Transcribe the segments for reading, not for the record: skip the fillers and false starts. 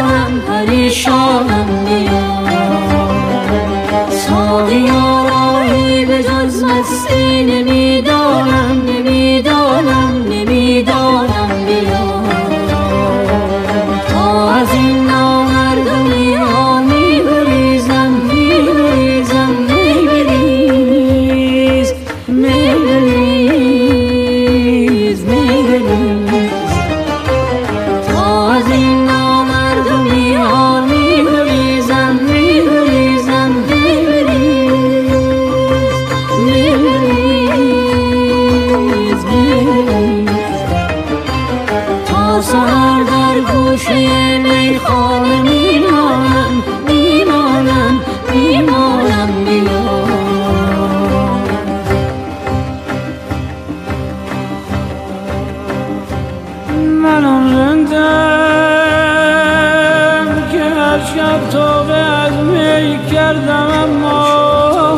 پریشانم پریشانم بیا ساقیا راهی به جز مستی نمیدانم نمیدانم نمیدانم بیا تا از این نامردمی ها میگریزم میگریزم میگریز میگریز میگریز تا از این نامردمی ها میگریزم میگریزم میگریز میگریز میگریز تا سحر در گوشه میخانه میمانم میمانم میمانم بیا من آن رندم که هر شب توبه از می کردم اما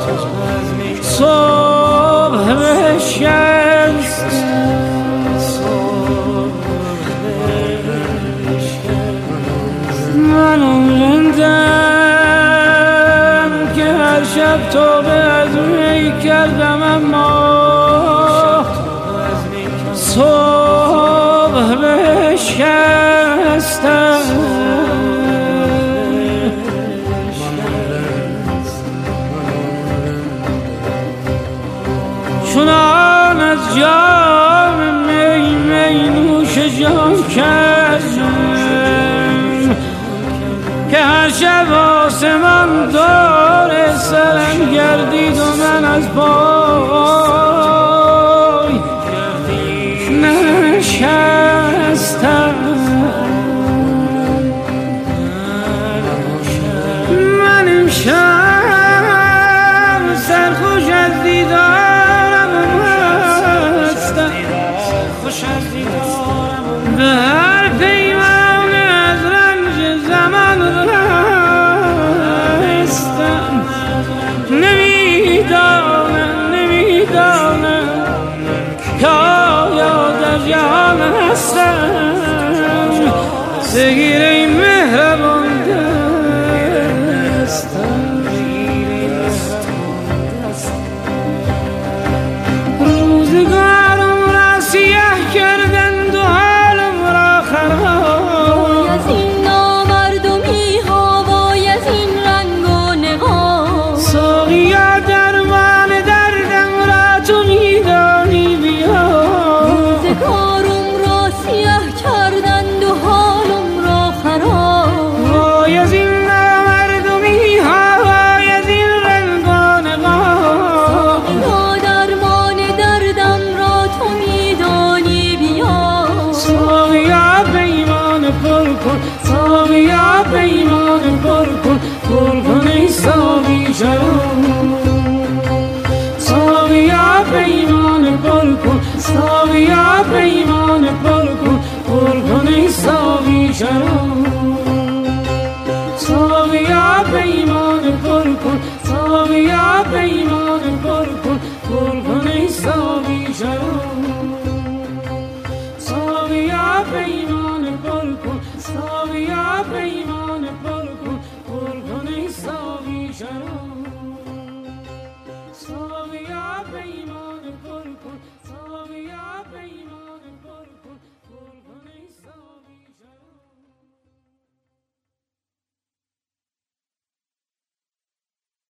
صبح بشکست من آن رندم که هر شب توبه از می کردم اما صبح بشکستم چنان از جام می می نوش جان کردم که هر شب آسمان دور سرم گردید و من از پای نشستم من امشب سرخوش از دیدارم هستم به هر پیمان از رنج زمان رستم نمیدانم نمیدانم که آیا در جهان هستم بگیر این مهربان دستم روزگارم را سیاه کردند و حالم را خراب از این نامردمی ها وای از این رنگ و نقاب ساقیا درمان دردم را تو میدانی بیا روزگارم را سیاه کردند و حالم را خراب وای از این نامردمی ها وای از این رنگ و نقاب ساقیا درمان دردم را تو میدانی بیا ساقیا پیمان پر کن ساقیا پیمان پر کن پر کن ای ساقی شراب ساقیا پیمان پر کن ساقیا پیمان پر کن پر کن ای ساقی شراب ساقیا پیمان پر کن ساقیا پیمان پر کن پر کن ای ساقی شراب ساقیا پیمان پر کن ساقیا پیمان پر کن پر کن ای ساقی شراب ساقیا پیمان پر کن ساقیا پیمان پر کن پر کن ای ساقی شراب